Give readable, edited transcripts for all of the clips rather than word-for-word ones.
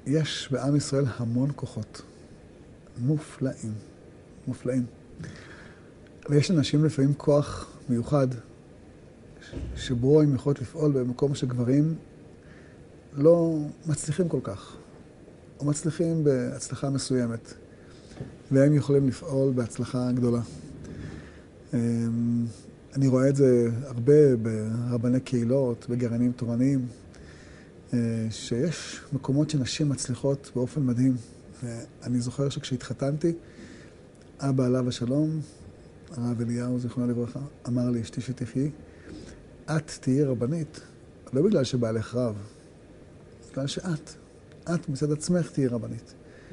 יש בעם ישראל המון כוחות. מופלאים. מופלאים. ויש אנשים לפעמים כוח מיוחד, שבו הם יכולות לפעול במקום שגברים לא מצליחים כל כך, או מצליחים בהצלחה מסוימת, והם יכולים לפעול בהצלחה גדולה. אני רואה את זה הרבה ברבני קהילות, בגרעינים תורניים, שיש מקומות שנשים מצליחות באופן מדהים. ואני זוכר שכשהתחתנתי, אבא עליו השלום, הרב אליהו, זיכרונו לברכה, אמר לי, אשתי שתחי, את תהיי רבנית, לא בגלל שבעלך רב, בגלל את מצד עצמך תהיי רבנית.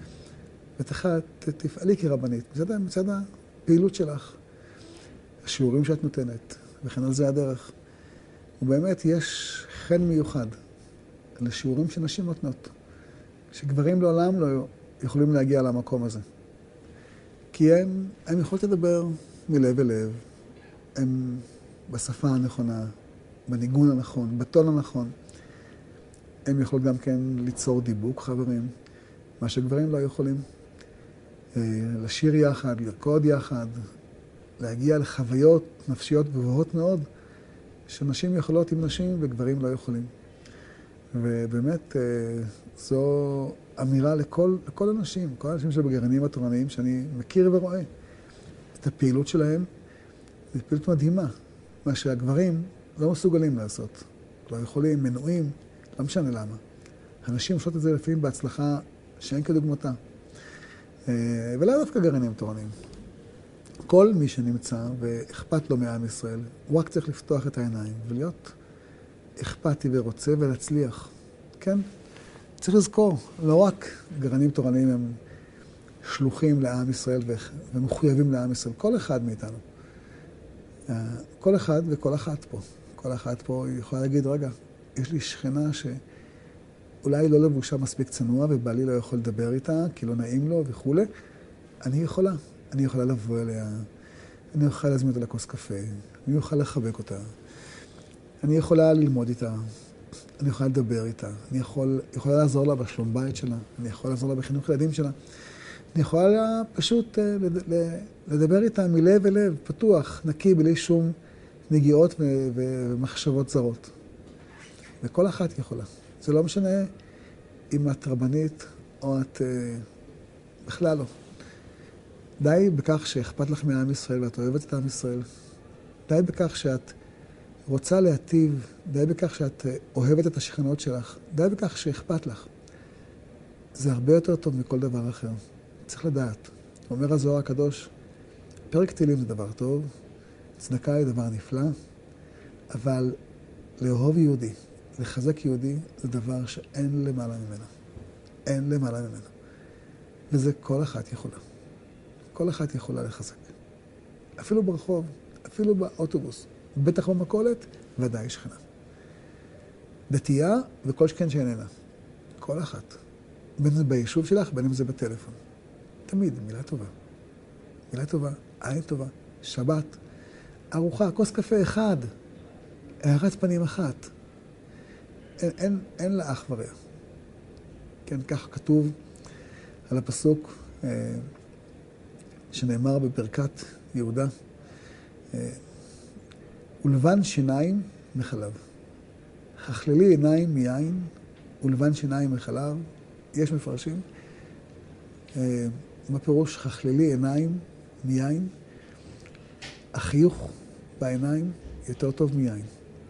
ותפעלי כרבנית, מצד הפעילות שלך, השיעורים שאת נותנת, וכן על זה הדרך. ובאמת יש חן מיוחד לשיעורים שנשים נותנות, שגברים לעולם לא יכולים להגיע למקום הזה. כי הם יכולות לדבר מלב אל לב, הם בשפה הנכונה, בניגון הנכון, בטון הנכון. הם יכולות גם כן ליצור דיבוק, חברים, מה שגברים לא יכולים. לשיר יחד, לרקוד יחד, להגיע לחוויות נפשיות גבוהות מאוד, שנשים יכולות עם נשים וגברים לא יכולים. ובאמת זו אמירה לכל אנשים, כל האנשים שבגרעינים התורניים שאני מכיר ורואה. את הפעילות שלהם, זו פעילות מדהימה, מה שהגברים לא מסוגלים לעשות. לא יכולים, מנועים, לא משנה למה. הנשים עושות את זה לפעמים בהצלחה שאין כדוגמתה. ולא דווקא גרעינים תורניים. כל מי שנמצא ואכפת לו מעם ישראל, הוא רק צריך לפתוח את העיניים ולהיות אכפתי ורוצה ולהצליח. כן? צריך לזכור, לא רק גרעינים תורניים הם שלוחים לעם ישראל ומחויבים לעם ישראל. כל אחד מאיתנו. כל אחד וכל אחת פה. כל אחת פה יכולה להגיד, רגע, יש לי שכנה שאולי לא לבושה מספיק צנוע ובעלי לא יכול לדבר איתה כי לא נעים לו וכו'. אני יכולה לבוא אליה, אני יכולה להזמין אותה לכוס קפה, אני יכולה לחבק אותה, אני יכולה ללמוד איתה, אני יכולה לדבר איתה, אני יכולה לעזור לה בשלום בית שלה, אני יכולה לעזור לה בחינוך ילדים שלה, אני יכולה פשוט לדבר איתה מלב אל לב, פתוח, נקי, בלי שום נגיעות ומחשבות זרות. וכל אחת יכולה. זה לא משנה אם את רבנית או את בכלל לא. די בכך שאכפת לך מעם ישראל ואת אוהבת את עם ישראל. די בכך שאת רוצה להטיב, די בכך שאת אוהבת את השכנות שלך. די בכך שאכפת לך. זה הרבה יותר טוב מכל דבר אחר. צריך לדעת. אומר הזוהר הקדוש, פרק תהילים זה דבר טוב, צדקה היא דבר נפלא, אבל לאהוב יהודי, לחזק יהודי, זה דבר שאין למעלה ממנו. אין למעלה ממנו. וזה כל אחת יכולה. כל אחת יכולה לחזק. אפילו ברחוב, אפילו באוטובוס, בטח במכולת, ודאי שכנה. דתייה וכל שכן שאיננה. כל אחת. בין זה ביישוב שלך, בין אם זה בטלפון. תמיד, מילה טובה. מילה טובה, עין טובה, שבת, ארוחה, כוס קפה אחד, הערת פנים אחת. אין לה אח ורע. כן, ככה כתוב על הפסוק שנאמר בברכת יהודה, ולבן שיניים מחלב. חכללי עיניים מיין, ולבן שיניים מחלב. יש מפרשים. מה פירוש חכללי עיניים מיין? החיוך בעיניים יותר טוב מיין.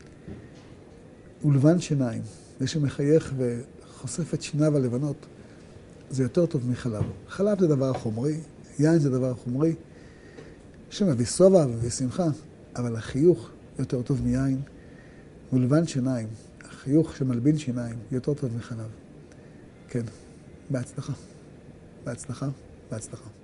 ולבן שיניים, זה שמחייך וחושף את שיניו הלבנות, זה יותר טוב מחלב. חלב זה דבר חומרי, יין זה דבר חומרי, שמביא סובה ומביא שמחה, אבל החיוך יותר טוב מיין. ולבן שיניים, החיוך שמלבין שיניים, יותר טוב מחלב. כן, בהצלחה. בהצלחה, בהצלחה.